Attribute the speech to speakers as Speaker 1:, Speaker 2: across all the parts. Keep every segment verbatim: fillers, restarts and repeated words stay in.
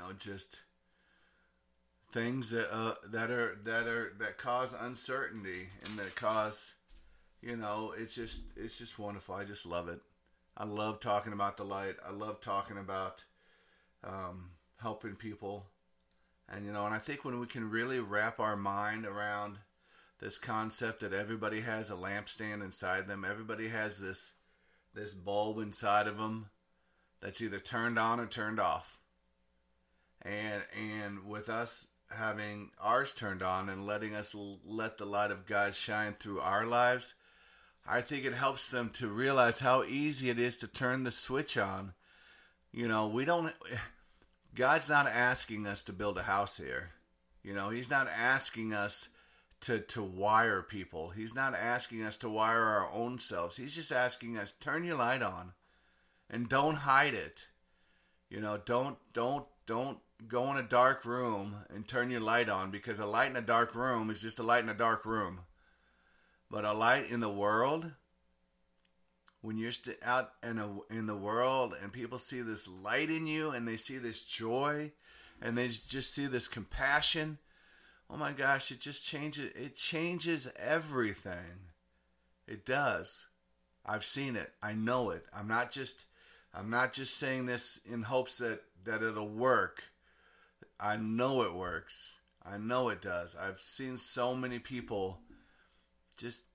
Speaker 1: know, just things that uh, that are that are that cause uncertainty and that cause, you know, it's just it's just wonderful. I just love it. I love talking about the light. I love talking about um, helping people, and you know, and I think when we can really wrap our mind around this concept that everybody has a lampstand inside them, everybody has this this bulb inside of them that's either turned on or turned off, and and with us having ours turned on and letting us l- let the light of God shine through our lives, I think it helps them to realize how easy it is to turn the switch on. You know, we don't, God's not asking us to build a house here. You know, He's not asking us to, to wire people. He's not asking us to wire our own selves. He's just asking us, turn your light on and don't hide it. You know, don't, don't, don't go in a dark room and turn your light on, because a light in a dark room is just a light in a dark room. But a light in the world, when you're st- out in, a, in the world and people see this light in you and they see this joy and they just see this compassion, oh my gosh, it just changes, it changes everything. It does. I've seen it. I know it. I'm not just, I'm not just saying this in hopes that, that it'll work. I know it works. I know it does. I've seen so many people just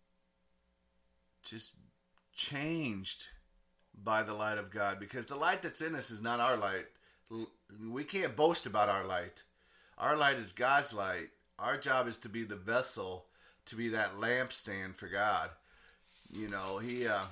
Speaker 1: just changed by the light of God, because the light that's in us is not our light. We can't boast about our light. Our light is God's light. Our job is to be the vessel, to be that lampstand for God. You know, he uh,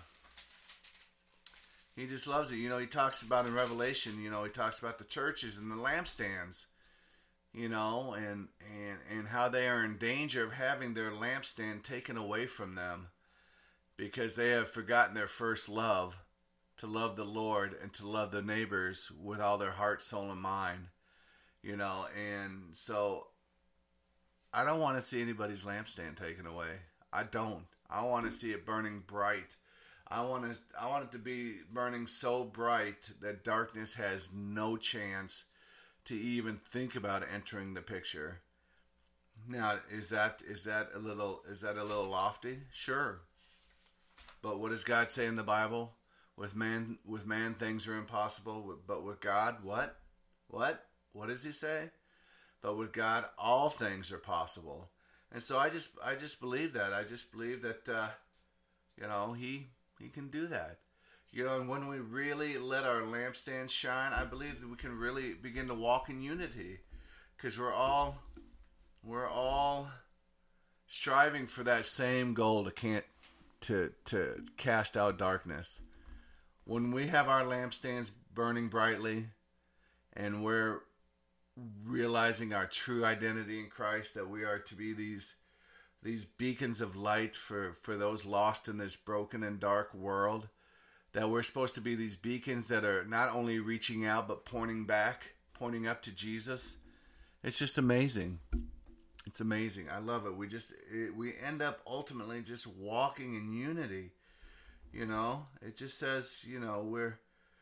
Speaker 1: he just loves it. You know, he talks about in Revelation, you know, he talks about the churches and the lampstands, you know, and, and, and how they are in danger of having their lampstand taken away from them because they have forgotten their first love, to love the Lord and to love their neighbors with all their heart, soul, and mind, you know. And so I don't want to see anybody's lampstand taken away. I don't. I want to see it burning bright. I want to, I want it to be burning so bright that darkness has no chance to even think about entering the picture. Now, is that is that a little is that a little lofty? Sure. But what does God say in the Bible? With man, with man, things are impossible. But with God, what? What? What does He say? But with God, all things are possible. And so I just, I just believe that. I just believe that, uh, you know, He, He can do that. You know, and when we really let our lampstand shine, I believe that we can really begin to walk in unity, because we're all, we're all striving for that same goal to can't, to to cast out darkness. When we have our lampstands burning brightly, and we're realizing our true identity in Christ, that we are to be these these beacons of light for, for those lost in this broken and dark world, that we're supposed to be these beacons that are not only reaching out but pointing back, pointing up to Jesus. It's just amazing. It's amazing. I love it. We just it, we end up ultimately just walking in unity. You know, it just says, you know, we're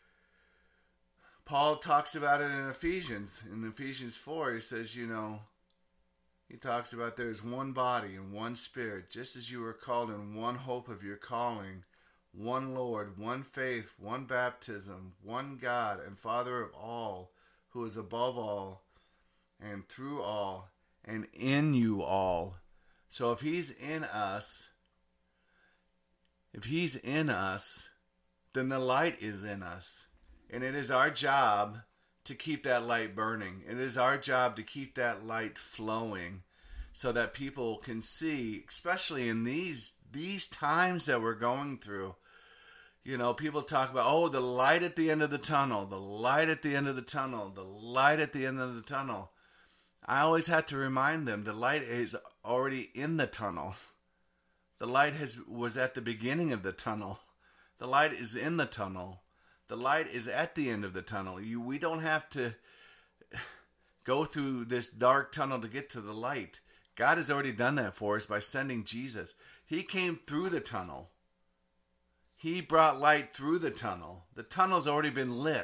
Speaker 1: Paul talks about it in Ephesians. In Ephesians four, he says, you know, he talks about there's one body and one spirit, just as you were called in one hope of your calling, one Lord, one faith, one baptism, one God and Father of all, who is above all and through all and in you all. So if He's in us, if He's in us, then the light is in us. And it is our job to keep that light burning. It is our job to keep that light flowing so that people can see, especially in these these times that we're going through. You know, people talk about, oh, the light at the end of the tunnel, the light at the end of the tunnel, the light at the end of the tunnel. I always have to remind them the light is already in the tunnel. The light has was at the beginning of the tunnel. The light is in the tunnel. The light is at the end of the tunnel. You, we don't have to go through this dark tunnel to get to the light. God has already done that for us by sending Jesus. He came through the tunnel. He brought light through the tunnel. The tunnel's already been lit.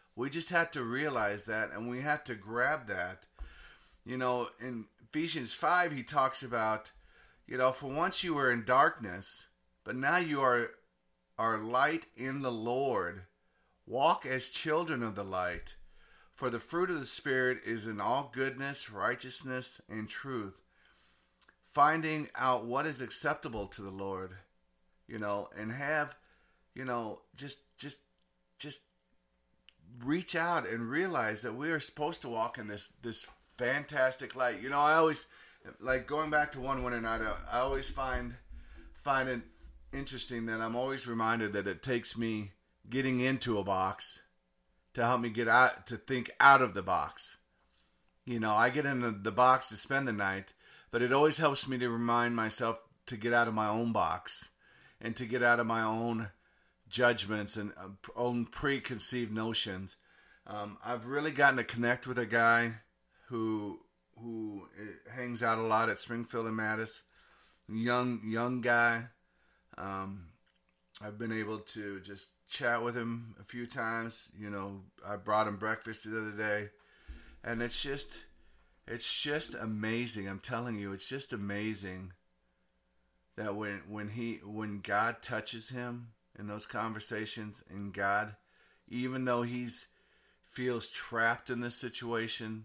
Speaker 1: We just have to realize that, and we have to grab that. You know, in Ephesians five, he talks about, you know, for once you were in darkness, but now you are, are light in the Lord. Walk as children of the light. For the fruit of the Spirit is in all goodness, righteousness, and truth. Finding out what is acceptable to the Lord, you know, and have, you know, just, just, just reach out and realize that we are supposed to walk in this, this fantastic light. You know, I always, like going back to one winter night, I always find, find it interesting that I'm always reminded that it takes me getting into a box to help me get out, to think out of the box. You know, I get in the, the box to spend the night, but it always helps me to remind myself to get out of my own box and to get out of my own judgments and uh, own preconceived notions. Um, I've really gotten to connect with a guy who who hangs out a lot at Springfield and Mattis. Young young guy. Um, I've been able to just chat with him a few times. You know, I brought him breakfast the other day, and it's just, it's just amazing. I'm telling you, it's just amazing that when when he when God touches him in those conversations, and God, even though he's feels trapped in this situation,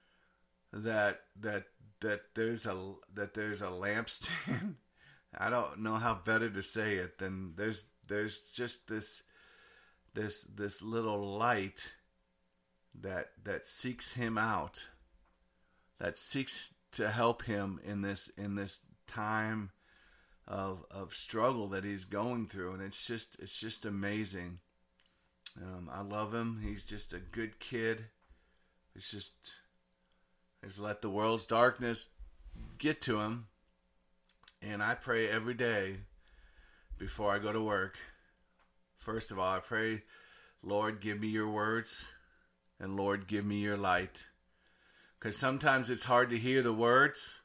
Speaker 1: that that that there's a that there's a lampstand. I don't know how better to say it than there's there's just this this this little light that that seeks him out, that seeks to help him in this in this time of of struggle that he's going through, and it's just it's just amazing. Um, I love him. He's just a good kid. It's just just let the world's darkness get to him. And I pray every day before I go to work. First of all, I pray, Lord, give me your words, and Lord, give me your light. Because sometimes it's hard to hear the words,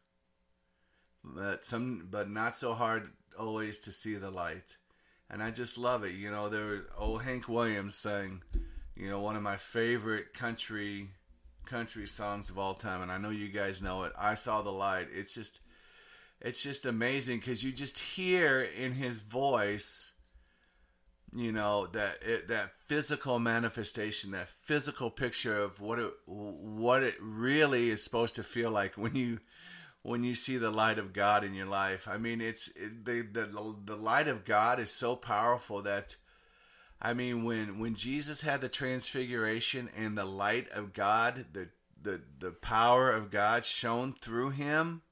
Speaker 1: but some, but not so hard always to see the light. And I just love it. You know, there was old Hank Williams sang, you know, one of my favorite country country songs of all time, and I know you guys know it. I Saw the Light. It's just It's just amazing because you just hear in his voice, you know, that it, that physical manifestation, that physical picture of what it what it really is supposed to feel like when you when you see the light of God in your life. I mean, it's it, the the the light of God is so powerful that, I mean, when when Jesus had the transfiguration and the light of God, the the the power of God shone through him.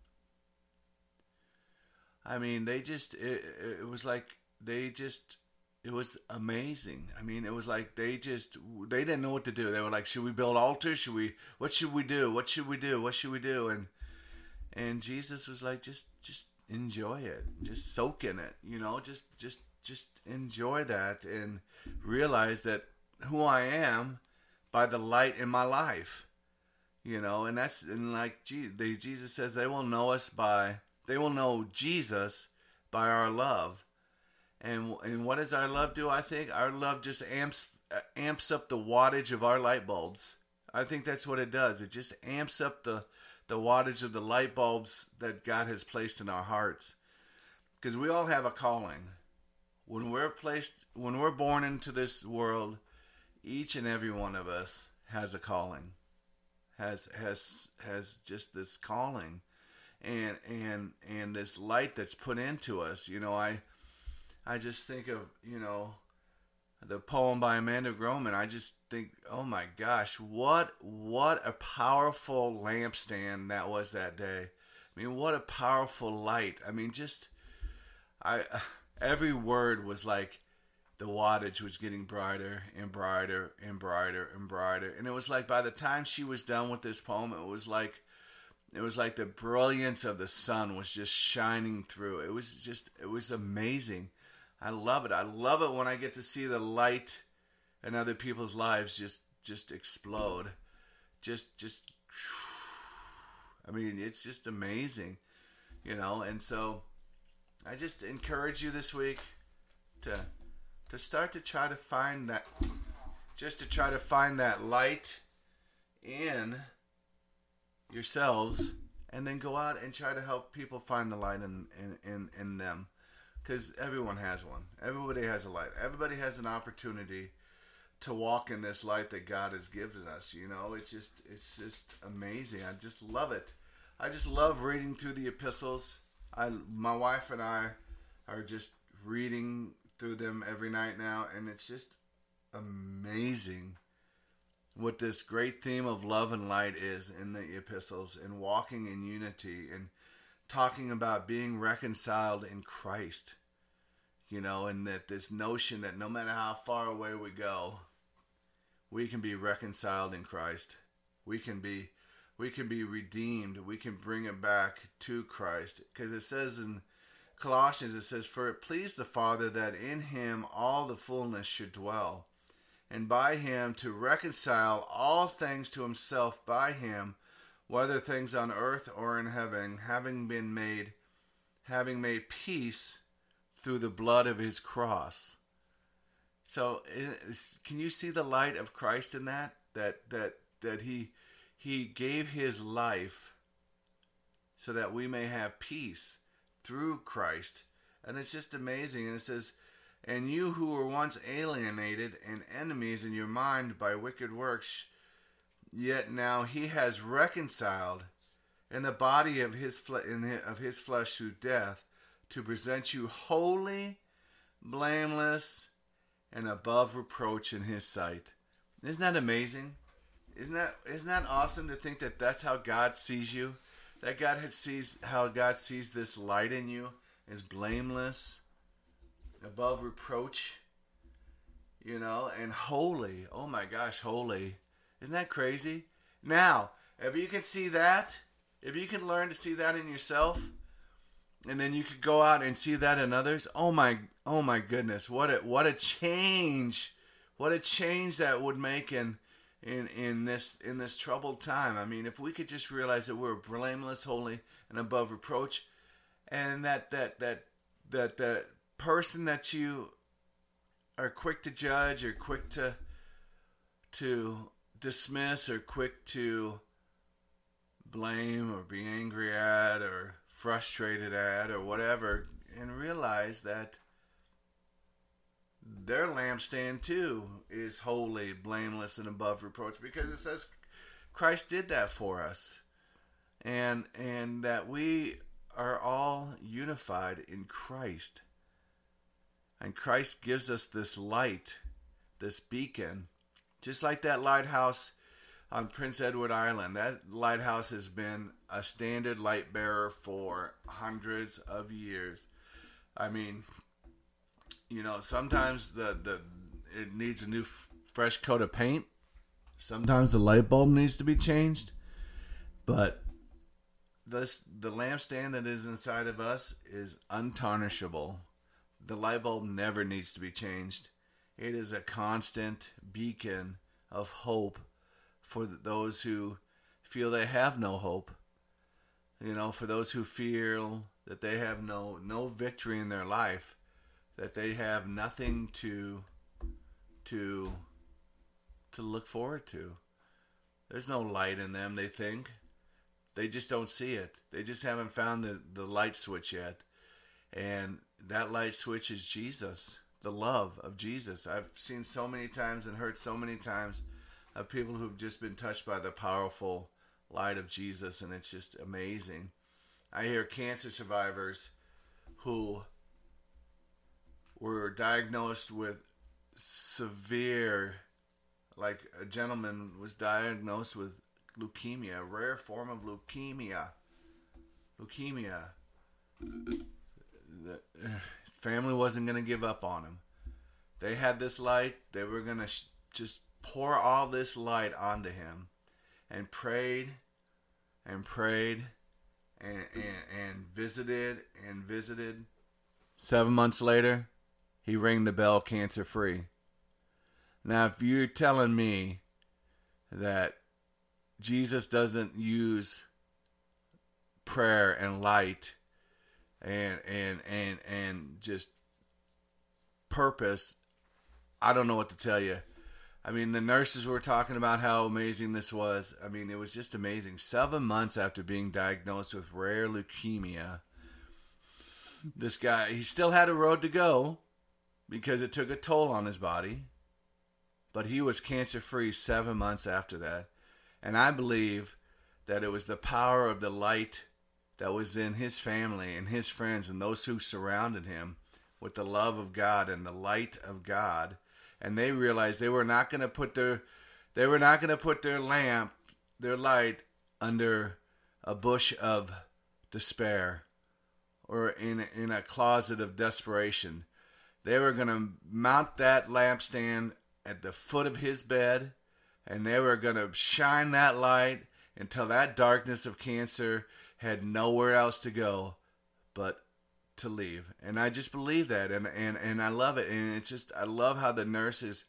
Speaker 1: I mean, they just, it, it was like, they just, it was amazing. I mean, it was like, they just, they didn't know what to do. They were like, should we build altars? Should we, what should we do? What should we do? What should we do? And, and Jesus was like, just, just enjoy it. Just soak in it, you know, just, just, just enjoy that and realize that who I am by the light in my life, you know, and that's, and like, they, Jesus says they will know us by, They will know Jesus by our love. And and what does our love do? I think our love just amps amps up the wattage of our light bulbs. I think that's what it does. It just amps up the, the wattage of the light bulbs that God has placed in our hearts. Because we all have a calling. When we're placed, when we're born into this world, each and every one of us has a calling. Has has has just this calling. And and and this light that's put into us, you know, I I just think of, you know, the poem by Amanda Groman. I just think, oh my gosh, what what a powerful lampstand that was that day. I mean, what a powerful light. I mean, just I every word was like the wattage was getting brighter and brighter and brighter and brighter, and it was like by the time she was done with this poem, it was like. It was like the brilliance of the sun was just shining through. It was just, it was amazing. I love it. I love it when I get to see the light in other people's lives just, just explode. Just, just, I mean, it's just amazing, you know? And so I just encourage you this week to, to start to try to find that, just to try to find that light in yourselves, and then go out and try to help people find the light in in, in, in them. Because everyone has one. Everybody has a light. Everybody has an opportunity to walk in this light that God has given us. You know, it's just it's just amazing. I just love it. I just love reading through the epistles. I my wife and I are just reading through them every night now, and it's just amazing what this great theme of love and light is in the epistles, and walking in unity, and talking about being reconciled in Christ, you know, and that this notion that no matter how far away we go, we can be reconciled in Christ. We can be, we can be redeemed. We can bring it back to Christ. Because it says in Colossians, it says, "For it pleased the Father that in him all the fullness should dwell, and by him to reconcile all things to himself by him, whether things on earth or in heaven, having been made, having made peace through the blood of his cross." So, can you see the light of Christ in that? That that that he he gave his life so that we may have peace through Christ, and it's just amazing. And it says, "And you who were once alienated and enemies in your mind by wicked works, yet now he has reconciled in the body of his fle- in his, of his flesh through death, to present you holy, blameless, and above reproach in his sight." Isn't that amazing? Isn't that isn't that awesome to think that that's how God sees you? That God had sees how God sees this light in you as blameless, above reproach, you know, and holy. Oh my gosh, holy. Isn't that crazy? Now, if you can see that, if you can learn to see that in yourself, and then you could go out and see that in others, oh my, oh my goodness, what a what a change, what a change that would make in in in this in this troubled time. I mean, if we could just realize that we're blameless, holy, and above reproach, and that that that that that person that you are quick to judge, or quick to to dismiss, or quick to blame or be angry at or frustrated at or whatever, and realize that their lampstand too is holy, blameless, and above reproach, because it says Christ did that for us, and and that we are all unified in Christ, and Christ gives us this light, this beacon, just like that lighthouse on Prince Edward Island. That lighthouse has been a standard light bearer for hundreds of years. I mean, you know, sometimes the, the it needs a new f- fresh coat of paint. Sometimes the light bulb needs to be changed. But this the lampstand that is inside of us is untarnishable. The light bulb never needs to be changed. It is a constant beacon of hope for those who feel they have no hope. You know, for those who feel that they have no no victory in their life, that they have nothing to to to look forward to. There's no light in them, they think. They just don't see it. They just haven't found the, the light switch yet. And that light switch is Jesus, the love of Jesus. I've seen so many times and heard so many times of people who've just been touched by the powerful light of Jesus, and it's just amazing. I hear cancer survivors who were diagnosed with severe, like a gentleman was diagnosed with leukemia, a rare form of leukemia. Leukemia. The his family wasn't going to give up on him. They had this light. They were going to sh- just pour all this light onto him, and prayed and prayed and, and, and visited and visited. Seven months later, he rang the bell cancer free. Now, if you're telling me that Jesus doesn't use prayer and light and and and and just purpose, I don't know what to tell you. I mean, the nurses were talking about how amazing this was. I mean, it was just amazing. Seven months after being diagnosed with rare leukemia, this guy, he still had a road to go because it took a toll on his body. But he was cancer-free seven months after that. And I believe that it was the power of the light that was in his family and his friends and those who surrounded him with the love of God and the light of God. And they realized they were not going to put their they were not going to put their lamp, their light, under a bush of despair or in in a closet of desperation. They were going to mount that lampstand at the foot of his bed, and they were going to shine that light until that darkness of cancer had nowhere else to go but to leave. And I just believe that, and, and, and I love it. And it's just, I love how the nurses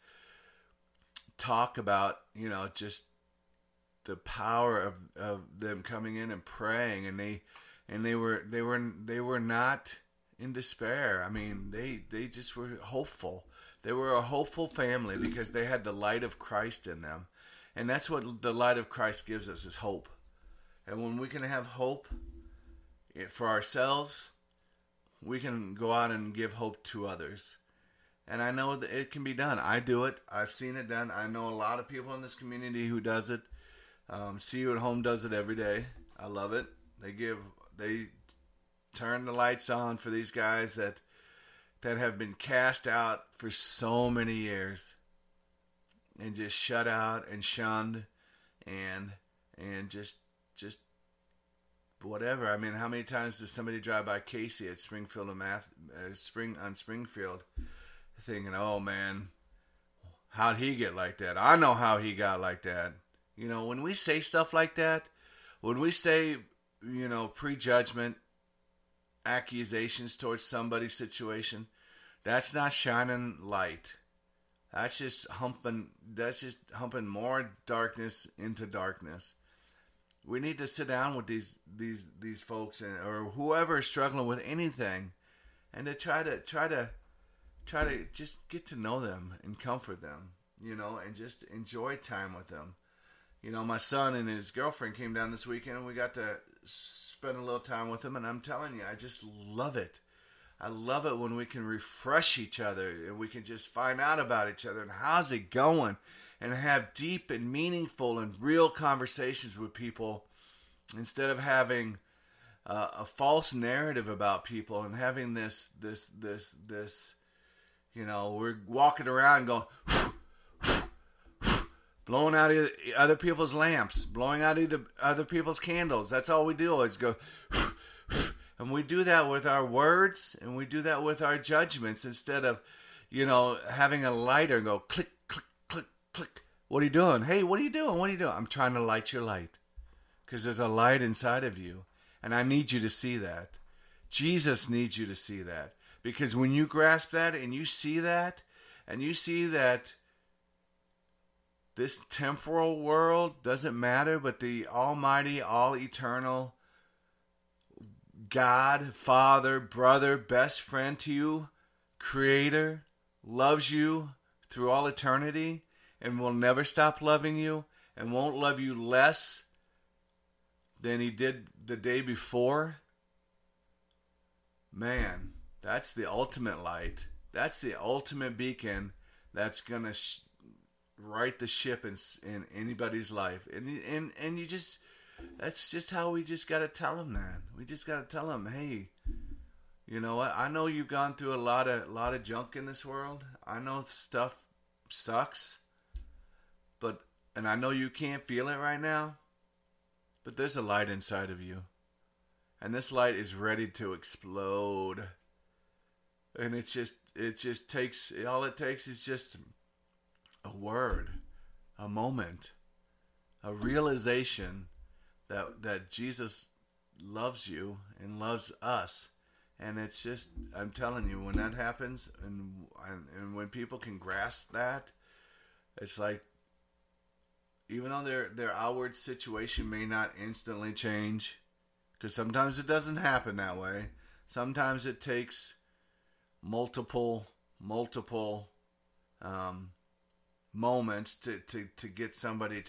Speaker 1: talk about, you know, just the power of, of them coming in and praying, and they and they were they were they were not in despair. I mean, they they just were hopeful. They were a hopeful family because they had the light of Christ in them. And that's what the light of Christ gives us, is hope. And when we can have hope for ourselves, we can go out and give hope to others. And I know that it can be done. I do it. I've seen it done. I know a lot of people in this community who does it. Um, See You at Home does it every day. I love it. They give, they turn the lights on for these guys that that have been cast out for so many years and just shut out and shunned and and just just whatever. I mean, how many times does somebody drive by Casey at Springfield and Math, uh, Spring on Springfield, thinking, "Oh man, how'd he get like that? I know how he got like that." You know, when we say stuff like that, when we say, you know, prejudgment, accusations towards somebody's situation, that's not shining light. That's just humping. That's just humping more darkness into darkness. We need to sit down with these these these folks and or whoever is struggling with anything, and to try to try to try to just get to know them and comfort them, you know, and just enjoy time with them. You know, my son and his girlfriend came down this weekend, and we got to spend a little time with them. And I'm telling you, I just love it. I love it when we can refresh each other and we can just find out about each other and how's it going, and have deep and meaningful and real conversations with people instead of having uh, a false narrative about people and having this, this, this, this, you know, we're walking around going, blowing out other people's lamps, blowing out either other people's candles. That's all we do is go, and we do that with our words, and we do that with our judgments instead of, you know, having a lighter and go click, click, click, click. What are you doing? Hey, what are you doing? What are you doing? I'm trying to light your light because there's a light inside of you, and I need you to see that. Jesus needs you to see that, because when you grasp that and you see that, and you see that this temporal world doesn't matter, but the almighty, all eternal God, Father, brother, best friend to you, Creator, loves you through all eternity and will never stop loving you and won't love you less than he did the day before. Man, that's the ultimate light. That's the ultimate beacon that's going to sh- right the ship in, in anybody's life. And, and, and you just... That's just how we just got to tell them that. We just got to tell them, hey, you know what? I know you've gone through a lot of lot of junk in this world. I know stuff sucks, but and I know you can't feel it right now, but there's a light inside of you, and this light is ready to explode. And it's just it just takes all it takes is just a word, a moment, a realization that that Jesus loves you and loves us. And it's just, I'm telling you, when that happens, and, and and when people can grasp that, it's like, even though their their outward situation may not instantly change, because sometimes it doesn't happen that way. Sometimes it takes multiple multiple um, moments to, to, to get somebody